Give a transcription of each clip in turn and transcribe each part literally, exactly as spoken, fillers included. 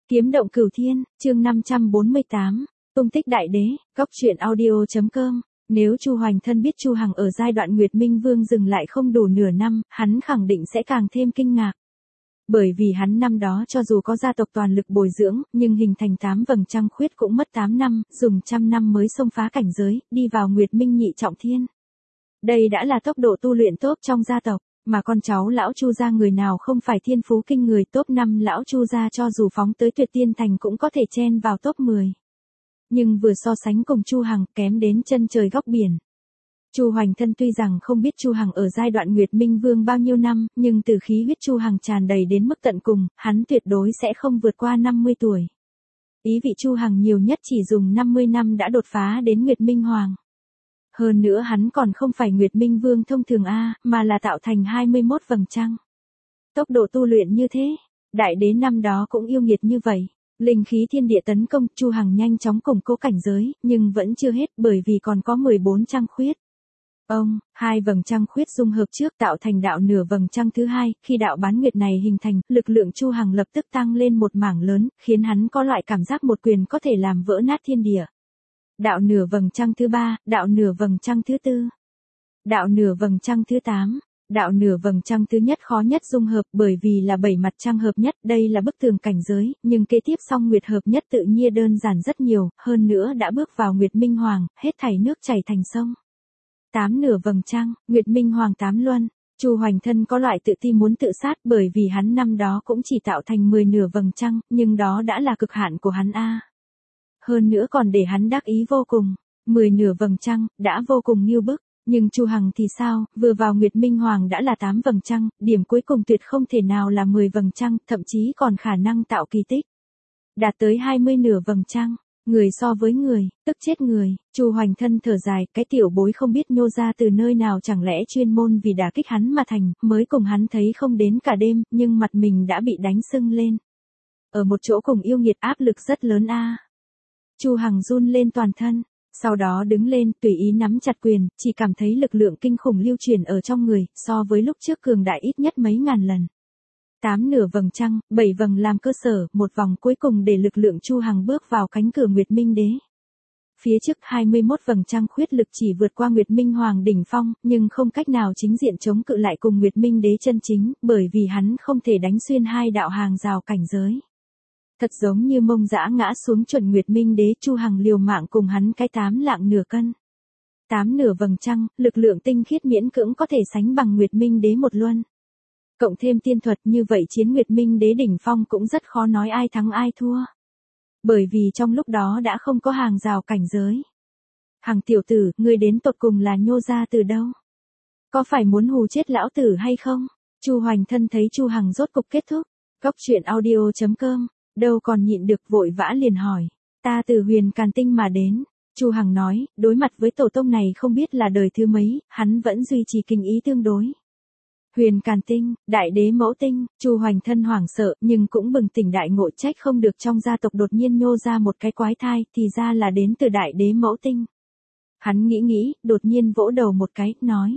Kiếm động cửu thiên, chương năm trăm bốn mươi tám, tung tích đại đế, góc truyện audio.com. Nếu Chu Hoành Thân biết Chu Hằng ở giai đoạn Nguyệt Minh Vương dừng lại không đủ nửa năm, hắn khẳng định sẽ càng thêm kinh ngạc. Bởi vì hắn năm đó cho dù có gia tộc toàn lực bồi dưỡng, nhưng hình thành tám vầng trăng khuyết cũng mất tám năm, dùng trăm năm mới xông phá cảnh giới, đi vào Nguyệt Minh nhị trọng thiên. Đây đã là tốc độ tu luyện top trong gia tộc. Mà con cháu lão Chu gia người nào không phải thiên phú kinh người, top năm lão Chu gia cho dù phóng tới Tuyệt Tiên Thành cũng có thể chen vào top mười. Nhưng vừa so sánh cùng Chu Hằng, kém đến chân trời góc biển. Chu Hoành Thân tuy rằng không biết Chu Hằng ở giai đoạn Nguyệt Minh Vương bao nhiêu năm, nhưng từ khí huyết Chu Hằng tràn đầy đến mức tận cùng, hắn tuyệt đối sẽ không vượt qua năm mươi tuổi. Ý vị Chu Hằng nhiều nhất chỉ dùng năm mươi năm đã đột phá đến Nguyệt Minh Hoàng. Hơn nữa hắn còn không phải Nguyệt Minh Vương thông thường A, mà là tạo thành hai mươi mốt vầng trăng. Tốc độ tu luyện như thế, đại đế năm đó cũng yêu nghiệt như vậy. Linh khí thiên địa tấn công, Chu Hằng nhanh chóng củng cố cảnh giới, nhưng vẫn chưa hết bởi vì còn có mười bốn trăng khuyết. Ông, hai vầng trăng khuyết dung hợp trước tạo thành đạo nửa vầng trăng thứ hai, khi đạo bán nguyệt này hình thành, lực lượng Chu Hằng lập tức tăng lên một mảng lớn, khiến hắn có loại cảm giác một quyền có thể làm vỡ nát thiên địa. Đạo nửa vầng trăng thứ ba, đạo nửa vầng trăng thứ tư, đạo nửa vầng trăng thứ tám, đạo nửa vầng trăng thứ nhất khó nhất dung hợp bởi vì là bảy mặt trăng hợp nhất, đây là bức tường cảnh giới, nhưng kế tiếp song nguyệt hợp nhất tự nhiên đơn giản rất nhiều, hơn nữa đã bước vào Nguyệt Minh Hoàng, hết thảy nước chảy thành sông. Tám nửa vầng trăng, Nguyệt Minh Hoàng tám luân. Chu Hoành Thân có loại tự ti muốn tự sát bởi vì hắn năm đó cũng chỉ tạo thành mười nửa vầng trăng, nhưng đó đã là cực hạn của hắn a. Hơn nữa còn để hắn đắc ý vô cùng, mười nửa vầng trăng, đã vô cùng nghiêu bức, nhưng Chu Hằng thì sao, vừa vào Nguyệt Minh Hoàng đã là tám vầng trăng, điểm cuối cùng tuyệt không thể nào là mười vầng trăng, thậm chí còn khả năng tạo kỳ tích. Đạt tới hai mươi nửa vầng trăng, người so với người, tức chết người. Chu Hoành Thân thở dài, cái tiểu bối không biết nhô ra từ nơi nào, chẳng lẽ chuyên môn vì đả kích hắn mà thành, mới cùng hắn thấy không đến cả đêm, nhưng mặt mình đã bị đánh sưng lên. Ở một chỗ cùng yêu nghiệt áp lực rất lớn a. Chu Hằng run lên toàn thân, sau đó đứng lên, tùy ý nắm chặt quyền, chỉ cảm thấy lực lượng kinh khủng lưu truyền ở trong người, so với lúc trước cường đại ít nhất mấy ngàn lần. Tám nửa vầng trăng, bảy vầng làm cơ sở, một vòng cuối cùng để lực lượng Chu Hằng bước vào cánh cửa Nguyệt Minh Đế. Phía trước hai mươi mốt vầng trăng khuyết lực chỉ vượt qua Nguyệt Minh Hoàng đỉnh phong, nhưng không cách nào chính diện chống cự lại cùng Nguyệt Minh Đế chân chính, bởi vì hắn không thể đánh xuyên hai đạo hàng rào cảnh giới. Thật giống như mông dã ngã xuống chuẩn Nguyệt Minh Đế, Chu Hằng liều mạng cùng hắn cái tám lạng nửa cân. Tám nửa vầng trăng, lực lượng tinh khiết miễn cưỡng có thể sánh bằng Nguyệt Minh Đế một luân. Cộng thêm tiên thuật, như vậy chiến Nguyệt Minh Đế đỉnh phong cũng rất khó nói ai thắng ai thua. Bởi vì trong lúc đó đã không có hàng rào cảnh giới. Hằng tiểu tử, ngươi đến tột cùng là nhô ra từ đâu? Có phải muốn hù chết lão tử hay không? Chu Hoành Thân thấy Chu Hằng rốt cục kết thúc. Góc truyện audio.com. Đâu còn nhịn được vội vã liền hỏi. Ta từ Huyền Càn Tinh mà đến. Chu Hằng nói, đối mặt với tổ tông này không biết là đời thứ mấy, hắn vẫn duy trì kinh ý tương đối. Huyền Càn Tinh, đại đế mẫu tinh. Chu Hoành Thân hoảng sợ, nhưng cũng bừng tỉnh đại ngộ, trách không được trong gia tộc đột nhiên nhô ra một cái quái thai, thì ra là đến từ đại đế mẫu tinh. Hắn nghĩ nghĩ, đột nhiên vỗ đầu một cái, nói.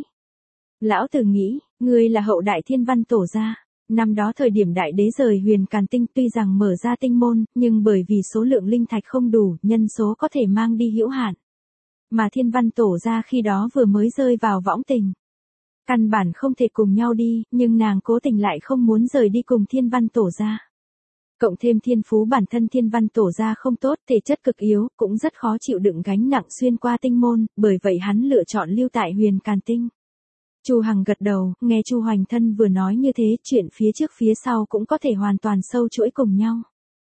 Lão tử nghĩ, ngươi là hậu đại thiên văn tổ gia. Năm đó thời điểm đại đế rời Huyền Càn Tinh tuy rằng mở ra tinh môn, nhưng bởi vì số lượng linh thạch không đủ, nhân số có thể mang đi hữu hạn. Mà thiên văn tổ gia khi đó vừa mới rơi vào võng tình. Căn bản không thể cùng nhau đi, nhưng nàng cố tình lại không muốn rời đi cùng thiên văn tổ gia. Cộng thêm thiên phú bản thân thiên văn tổ gia không tốt, thể chất cực yếu, cũng rất khó chịu đựng gánh nặng xuyên qua tinh môn, bởi vậy hắn lựa chọn lưu tại Huyền Càn Tinh. Chu Hằng gật đầu, nghe Chu Hoành Thân vừa nói như thế, chuyện phía trước phía sau cũng có thể hoàn toàn sâu chuỗi cùng nhau.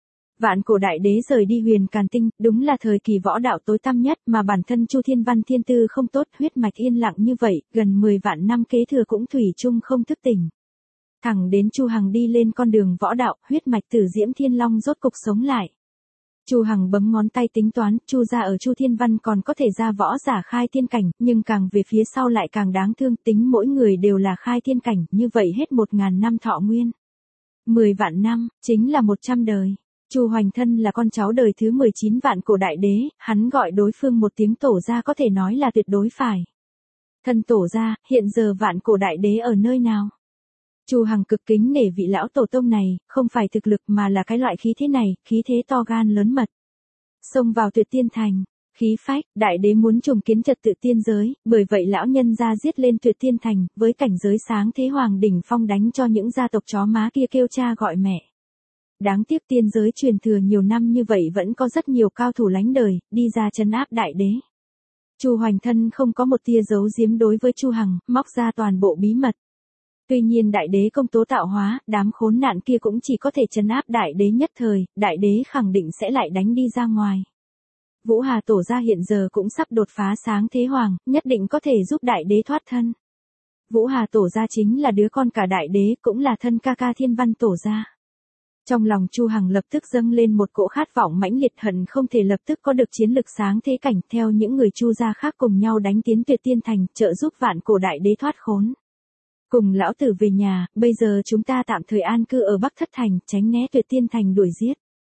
Vạn cổ đại đế rời đi Huyền Càn Tinh, đúng là thời kỳ võ đạo tối tăm nhất, mà bản thân Chu Thiên Văn Thiên Tư không tốt, huyết mạch yên lặng như vậy, gần mười vạn năm kế thừa cũng thủy chung không thức tỉnh. Thẳng đến Chu Hằng đi lên con đường võ đạo, huyết mạch Tử Diễm Thiên Long rốt cục sống lại. Chu Hằng bấm ngón tay tính toán, Chu gia ở Chu Thiên Văn còn có thể ra võ giả khai thiên cảnh, nhưng càng về phía sau lại càng đáng thương, tính mỗi người đều là khai thiên cảnh, như vậy hết một ngàn năm thọ nguyên. Mười vạn năm, chính là một trăm đời. Chu Hoành Thân là con cháu đời thứ mười chín vạn cổ đại đế, hắn gọi đối phương một tiếng tổ gia có thể nói là tuyệt đối phải. Thân tổ gia, hiện giờ vạn cổ đại đế ở nơi nào? Chu Hằng cực kính nể vị lão tổ tông này, không phải thực lực mà là cái loại khí thế này, khí thế to gan lớn mật. Xông vào Tuyệt Tiên Thành, khí phách, đại đế muốn trùng kiến trật tự tiên giới, bởi vậy lão nhân ra giết lên Tuyệt Tiên Thành, với cảnh giới sáng thế hoàng đỉnh phong đánh cho những gia tộc chó má kia kêu cha gọi mẹ. Đáng tiếc tiên giới truyền thừa nhiều năm như vậy vẫn có rất nhiều cao thủ lánh đời, đi ra trấn áp đại đế. Chu Hoành Thân không có một tia giấu giếm đối với Chu Hằng, móc ra toàn bộ bí mật. Tuy nhiên đại đế công tố tạo hóa, đám khốn nạn kia cũng chỉ có thể trấn áp đại đế nhất thời, đại đế khẳng định sẽ lại đánh đi ra ngoài. Vũ Hà Tổ gia hiện giờ cũng sắp đột phá sáng thế hoàng, nhất định có thể giúp đại đế thoát thân. Vũ Hà Tổ gia chính là đứa con cả đại đế, cũng là thân ca ca Thiên Văn Tổ gia. Trong lòng Chu Hằng lập tức dâng lên một cỗ khát vọng mãnh liệt, hận không thể lập tức có được chiến lực sáng thế cảnh, theo những người Chu gia khác cùng nhau đánh tiến Tuyệt Tiên Thành, trợ giúp vạn cổ đại đế thoát khốn. Cùng lão tử về nhà, bây giờ chúng ta tạm thời an cư ở Bắc Thất Thành, tránh né Tuyệt Tiên Thành đuổi giết.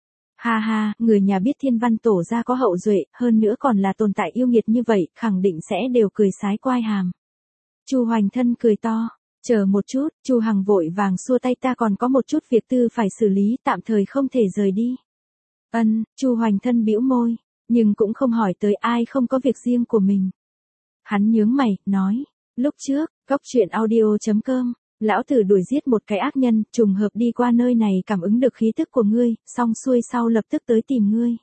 Ha ha, người nhà biết Thiên Văn Tổ gia có hậu duệ, hơn nữa còn là tồn tại yêu nghiệt như vậy, khẳng định sẽ đều cười sái quai hàm. Chu Hoành Thân cười to, chờ một chút, Chu Hằng vội vàng xua tay, ta còn có một chút việc tư phải xử lý, tạm thời không thể rời đi. Ân, Chu Hoành Thân bĩu môi, nhưng cũng không hỏi tới, ai không có việc riêng của mình. Hắn nhướng mày, nói, lúc trước, Cóc Truyện Audio chấm com, lão tử đuổi giết một cái ác nhân, trùng hợp đi qua nơi này cảm ứng được khí tức của ngươi, xong xuôi sau lập tức tới tìm ngươi.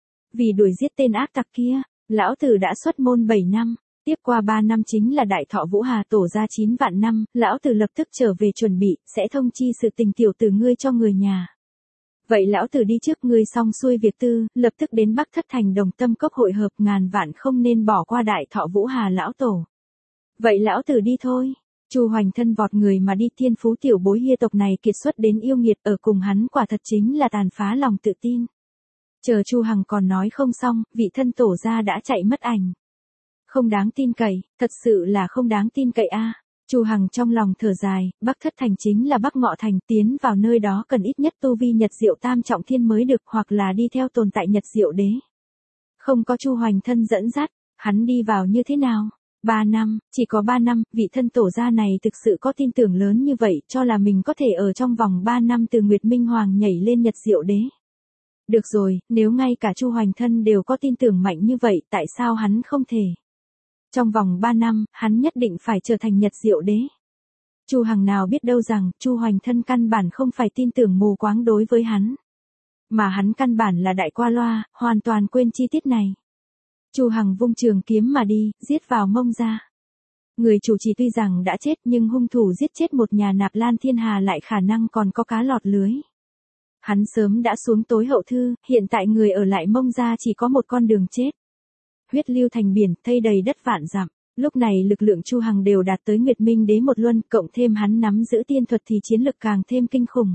Vì đuổi giết tên ác tặc kia, lão tử đã xuất môn bảy năm, tiếp qua ba năm chính là đại thọ Vũ Hà Tổ gia chín vạn năm, lão tử lập tức trở về chuẩn bị, sẽ thông chi sự tình tiểu tử ngươi cho người nhà. Vậy lão tử đi trước ngươi xong xuôi việc tư, lập tức đến Bắc Thất Thành Đồng Tâm Cốc hội hợp, ngàn vạn không nên bỏ qua đại thọ Vũ Hà lão tổ. Vậy lão tử đi thôi. Chu Hoành Thân vọt người mà đi, thiên phú tiểu bối Hia tộc này kiệt xuất đến yêu nghiệt, ở cùng hắn quả thật chính là tàn phá lòng tự tin. Chờ Chu Hằng còn nói không xong, vị thân tổ gia đã chạy mất ảnh. Không đáng tin cậy, thật sự là không đáng tin cậy a. À. Chu Hằng trong lòng thở dài, Bắc Thất Thành chính là Bắc Ngọ Thành, tiến vào nơi đó cần ít nhất tu vi Nhật Diệu Tam Trọng Thiên mới được, hoặc là đi theo tồn tại Nhật Diệu Đế. Không có Chu Hoành Thân dẫn dắt, hắn đi vào như thế nào? Ba năm, chỉ có ba năm, vị thân tổ gia này thực sự có tin tưởng lớn như vậy, cho là mình có thể ở trong vòng ba năm từ Nguyệt Minh Hoàng nhảy lên Nhật Diệu Đế. Được rồi, nếu ngay cả Chu Hoành Thân đều có tin tưởng mạnh như vậy, tại sao hắn không thể? Trong vòng ba năm, hắn nhất định phải trở thành Nhật Diệu Đế. Chu Hằng nào biết đâu rằng, Chu Hoành Thân căn bản không phải tin tưởng mù quáng đối với hắn. Mà hắn căn bản là đại qua loa, hoàn toàn quên chi tiết này. Chu Hằng vung trường kiếm mà đi, giết vào Mông gia. Người chủ trì tuy rằng đã chết nhưng hung thủ giết chết một nhà Nạp Lan Thiên Hà lại khả năng còn có cá lọt lưới. Hắn sớm đã xuống tối hậu thư, hiện tại người ở lại Mông gia chỉ có một con đường chết. Huyết lưu thành biển, thây đầy đất vạn dặm. Lúc này lực lượng Chu Hằng đều đạt tới Nguyệt Minh Đế một luân, cộng thêm hắn nắm giữ tiên thuật thì chiến lực càng thêm kinh khủng.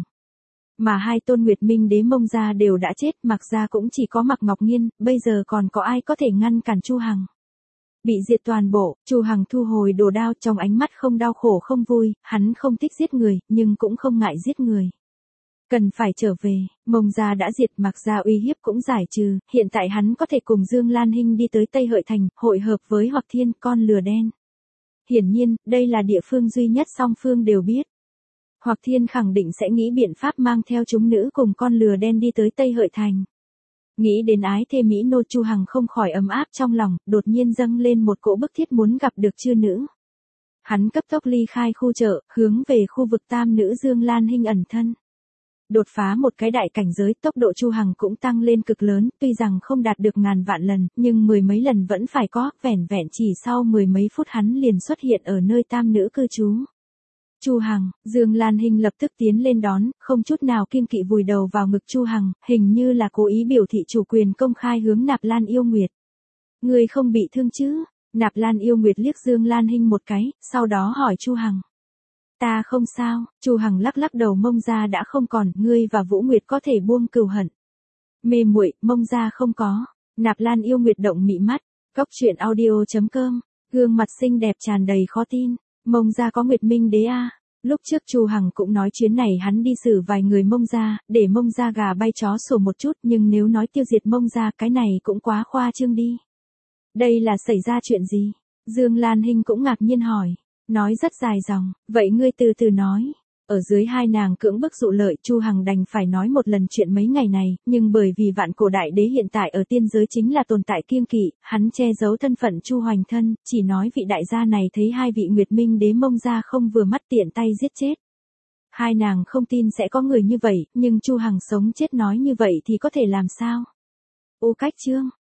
Mà hai tôn Nguyệt Minh Đế Mông gia đều đã chết, Mạc gia cũng chỉ có Mạc Ngọc Nghiên, bây giờ còn có ai có thể ngăn cản Chu Hằng. Bị diệt toàn bộ, Chu Hằng thu hồi đồ đao, trong ánh mắt không đau khổ không vui, hắn không thích giết người, nhưng cũng không ngại giết người. Cần phải trở về, Mông gia đã diệt, Mạc gia uy hiếp cũng giải trừ, hiện tại hắn có thể cùng Dương Lan Hinh đi tới Tây Hợi Thành, hội hợp với Hoặc Thiên, con lừa đen. Hiển nhiên, đây là địa phương duy nhất song phương đều biết. Hoặc Thiên khẳng định sẽ nghĩ biện pháp mang theo chúng nữ cùng con lừa đen đi tới Tây Hợi Thành. Nghĩ đến ái thê Mỹ nô, Chu Hằng không khỏi ấm áp trong lòng, đột nhiên dâng lên một cỗ bức thiết muốn gặp được chư nữ. Hắn cấp tốc ly khai khu chợ, hướng về khu vực tam nữ Dương Lan Hinh ẩn thân. Đột phá một cái đại cảnh giới, tốc độ Chu Hằng cũng tăng lên cực lớn, tuy rằng không đạt được ngàn vạn lần, nhưng mười mấy lần vẫn phải có, vẻn vẹn chỉ sau mười mấy phút hắn liền xuất hiện ở nơi tam nữ cư trú. Chu Hằng, Dương Lan Hinh lập tức tiến lên đón, không chút nào kiêng kỵ vùi đầu vào ngực Chu Hằng, hình như là cố ý biểu thị chủ quyền công khai hướng Nạp Lan Yêu Nguyệt. Ngươi không bị thương chứ? Nạp Lan Yêu Nguyệt liếc Dương Lan Hinh một cái, sau đó hỏi Chu Hằng. Ta không sao, Chu Hằng lắc lắc đầu, Mông gia đã không còn, ngươi và Vũ Nguyệt có thể buông cừu hận. Mê muội, Mông gia không có. Nạp Lan Yêu Nguyệt động mị mắt, Cóc Truyện Audio chấm com, gương mặt xinh đẹp tràn đầy khó tin. Mông gia có Nguyệt Minh Đế a? Lúc trước Chu Hằng cũng nói chuyến này hắn đi xử vài người Mông gia, để Mông gia gà bay chó sủa một chút, nhưng nếu nói tiêu diệt Mông gia, cái này cũng quá khoa trương đi. Đây là xảy ra chuyện gì? Dương Lan Hinh cũng ngạc nhiên hỏi, nói rất dài dòng, vậy ngươi từ từ nói. Ở dưới hai nàng cưỡng bức dụ lợi, Chu Hằng đành phải nói một lần chuyện mấy ngày này, nhưng bởi vì vạn cổ đại đế hiện tại ở tiên giới chính là tồn tại kiêng kỵ, hắn che giấu thân phận Chu Hoành Thân, chỉ nói vị đại gia này thấy hai vị Nguyệt Minh đế mông ra không vừa mắt tiện tay giết chết. Hai nàng không tin sẽ có người như vậy, nhưng Chu Hằng sống chết nói như vậy thì có thể làm sao? Ô Cách Chương